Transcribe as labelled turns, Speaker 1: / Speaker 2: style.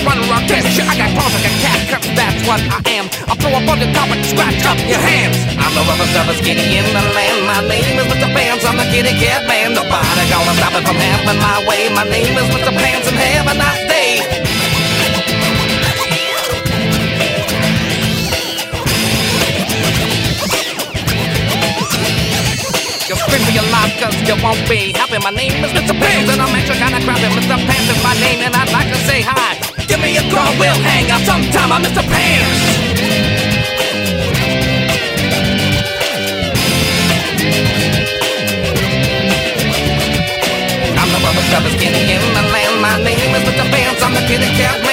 Speaker 1: I'm running around this shit. I got claws like a cat, cause that's what I am. I'll throw up on the top and scratch up your hands. I'm the roughest, toughest kitty in the land. My name is Mr. Pants, I'm the kitty cat man. Nobody gonna stop it from having my way. My name is Mr. Pants and have a nice day. You'll scream for your life cause you won't be happy. My name is Mr. Pants and I'm extra kinda crappy. Mr. Pants is my name and I'd like to say hi. Give me a call, we'll hang out sometime. I'm Mr. Pants. I'm the rubber, skinny in the land. My name is Mr. Pants, I'm the kitty cat man.